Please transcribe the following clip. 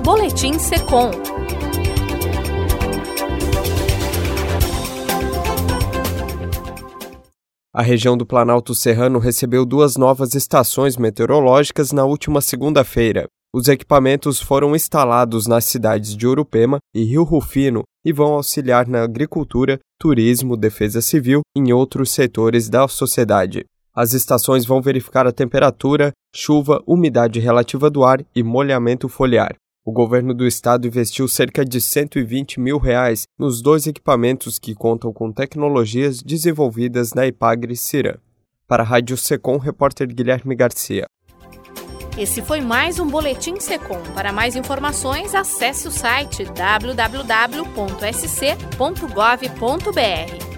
Boletim Secom. A região do Planalto Serrano recebeu 2 novas estações meteorológicas na última segunda-feira. Os equipamentos foram instalados nas cidades de Urupema e Rio Rufino e vão auxiliar na agricultura, turismo, defesa civil e em outros setores da sociedade. As estações vão verificar a temperatura, chuva, umidade relativa do ar e molhamento foliar. O governo do estado investiu cerca de R$120 mil nos 2 equipamentos que contam com tecnologias desenvolvidas na Ipagre-Ciran. Para a Rádio Secom, repórter Guilherme Garcia. Esse foi mais um Boletim Secom. Para mais informações, acesse o site www.sc.gov.br.